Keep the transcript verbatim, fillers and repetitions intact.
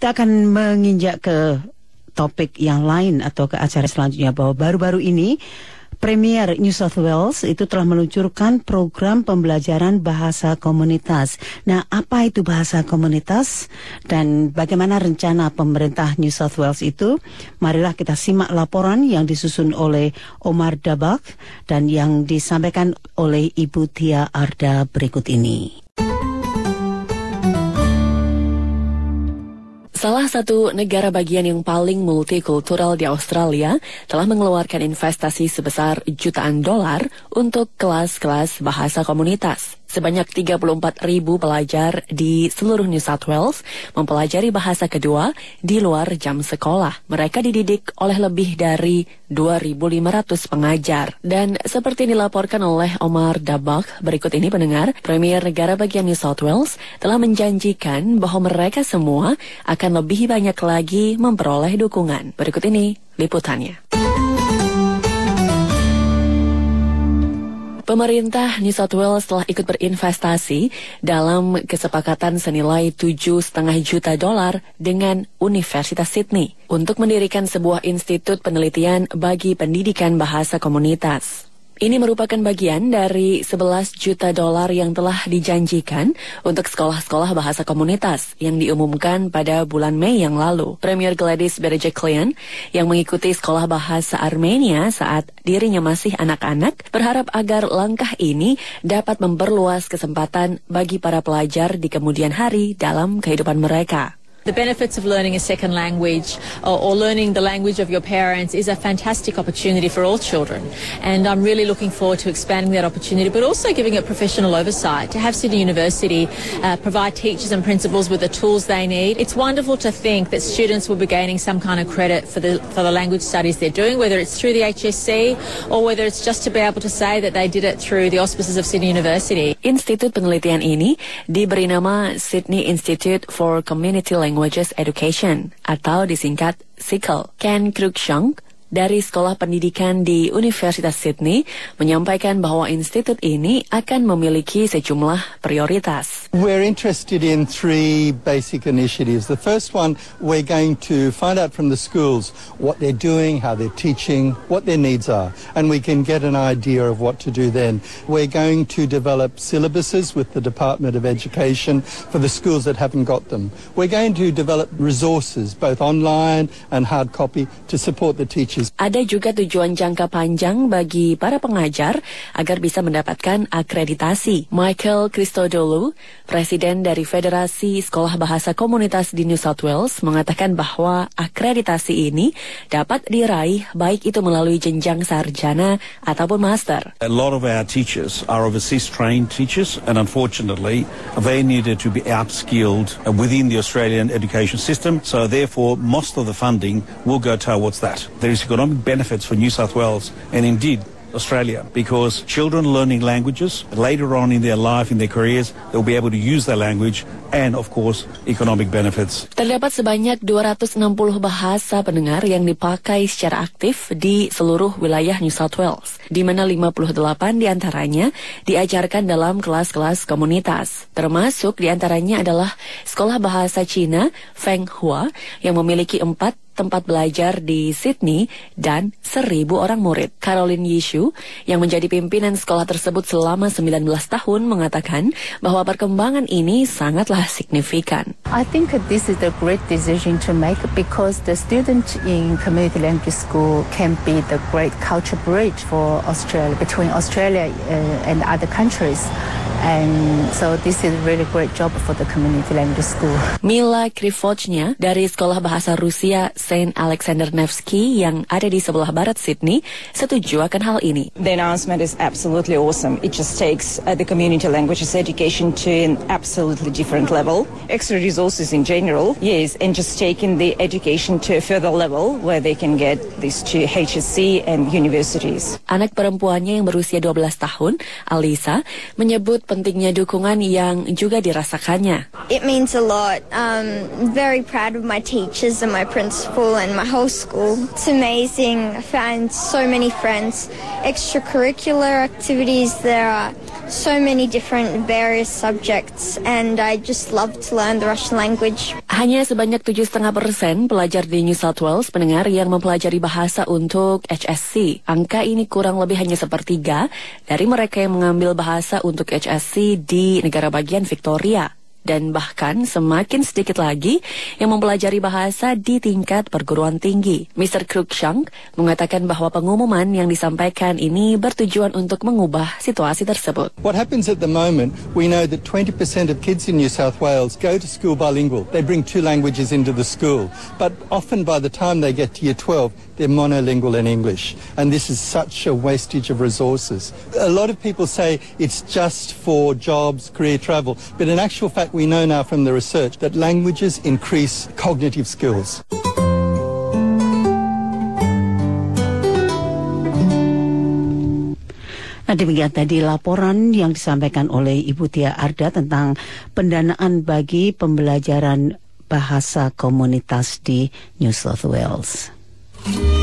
kita akan menginjak ke topik yang lain atau ke acara selanjutnya, bahwa baru-baru ini Premier New South Wales itu telah meluncurkan program pembelajaran bahasa komunitas. Nah, apa itu bahasa komunitas dan bagaimana rencana pemerintah New South Wales itu? Marilah kita simak laporan yang disusun oleh Omar Dabak dan yang disampaikan oleh Ibu Tia Arda berikut ini. Salah satu negara bagian yang paling multikultural di Australia telah mengeluarkan investasi sebesar jutaan dolar untuk kelas-kelas bahasa komunitas. Sebanyak tiga puluh empat ribu pelajar di seluruh New South Wales mempelajari bahasa kedua di luar jam sekolah. Mereka dididik oleh lebih dari dua ribu lima ratus pengajar. Dan seperti dilaporkan oleh Omar Dabak, berikut ini pendengar, Premier negara bagian New South Wales telah menjanjikan bahwa mereka semua akan lebih banyak lagi memperoleh dukungan. Berikut ini liputannya. Pemerintah New South Wales telah ikut berinvestasi dalam kesepakatan senilai tujuh koma lima juta dolar dengan Universitas Sydney untuk mendirikan sebuah institut penelitian bagi pendidikan bahasa komunitas. Ini merupakan bagian dari sebelas juta dolar yang telah dijanjikan untuk sekolah-sekolah bahasa komunitas yang diumumkan pada bulan Mei yang lalu. Premier Gladys Berejiklian yang mengikuti sekolah bahasa Armenia saat dirinya masih anak-anak berharap agar langkah ini dapat memperluas kesempatan bagi para pelajar di kemudian hari dalam kehidupan mereka. The benefits of learning a second language or, or learning the language of your parents is a fantastic opportunity for all children. And I'm really looking forward to expanding that opportunity, but also giving it professional oversight to have Sydney University uh, provide teachers and principals with the tools they need. It's wonderful to think that students will be gaining some kind of credit for the, for the language studies they're doing, whether it's through the H S C or whether it's just to be able to say that they did it through the auspices of Sydney University. Institut penelitian ini diberi nama Sydney Institute for Community Languages Education atau disingkat S I C L. Ken Cruikshank dari Sekolah Pendidikan di Universitas Sydney menyampaikan bahwa institut ini akan memiliki sejumlah prioritas. We're interested in three basic initiatives. The first one, we're going to find out from the schools what they're doing, how they're teaching, what their needs are, and we can get an idea of what to do then. We're going to develop syllabuses with the Department of Education for the schools that haven't got them. We're going to develop resources, both online and hard copy, to support the teachers. Ada juga tujuan jangka panjang bagi para pengajar agar bisa mendapatkan akreditasi. Michael Christodoulou, Presiden dari Federasi Sekolah Bahasa Komunitas di New South Wales, mengatakan bahwa akreditasi ini dapat diraih baik itu melalui jenjang sarjana ataupun master. A lot of our teachers are overseas trained teachers, and unfortunately they needed to be upskilled within the Australian education system, so therefore most of the funding will go towards that. There is economic benefits for New South Wales and indeed Australia, because children learning languages later on in their life, in their careers, they'll be able to use their language and of course economic benefits. Terdapat sebanyak dua ratus enam puluh bahasa pendengar yang dipakai secara aktif di seluruh wilayah New South Wales, di mana lima puluh delapan diantaranya diajarkan dalam kelas-kelas komunitas. Termasuk diantaranya adalah Sekolah Bahasa Cina Feng Hua yang memiliki empat tempat belajar di Sydney dan seribu orang murid. Caroline Yishu yang menjadi pimpinan sekolah tersebut selama sembilan belas tahun mengatakan bahwa perkembangan ini sangatlah signifikan. I think this is a great decision to make because the student in community language school can be the great culture bridge for Australia, between Australia uh, and other countries. And so this is a really great job for the community language school. Mila Krivochnya dari Sekolah Bahasa Rusia Saint Alexander Nevsky yang ada di sebelah barat Sydney setuju akan hal ini. The announcement is absolutely awesome. It just takes uh, the community languages education to an absolutely different level. Extra resources in general, yes, and just taking the education to a further level where they can get this to H S C and universities. Anak perempuannya yang berusia dua belas tahun, Alisa, menyebut pentingnya dukungan yang juga dirasakannya. It means a lot. Um, very proud of my teachers and my principal. school and my whole school. It's amazing. I found so many friends. Extracurricular activities, there are so many different various subjects and I just love to learn the Russian language. Hanya sebanyak tujuh koma lima persen pelajar di New South Wales pendengar yang mempelajari bahasa untuk H S C. Angka ini kurang lebih hanya sepertiga dari mereka yang mengambil bahasa untuk H S C di negara bagian Victoria. Dan bahkan semakin sedikit lagi yang mempelajari bahasa di tingkat perguruan tinggi. mister Cruikshank mengatakan bahwa pengumuman yang disampaikan ini bertujuan untuk mengubah situasi tersebut. What happens at the moment, we know that twenty percent of kids in New South Wales go to school bilingual. They bring two languages into the school. But often by the time they get to year twelve, they're monolingual in English. And this is such a wastage of resources. A lot of people say it's just for jobs, career travel. But in actual fact, we know now from the research that languages increase cognitive skills. Nah, demikian tadi laporan yang disampaikan oleh Ibu Tia Arda tentang pendanaan bagi pembelajaran bahasa komunitas di New South Wales.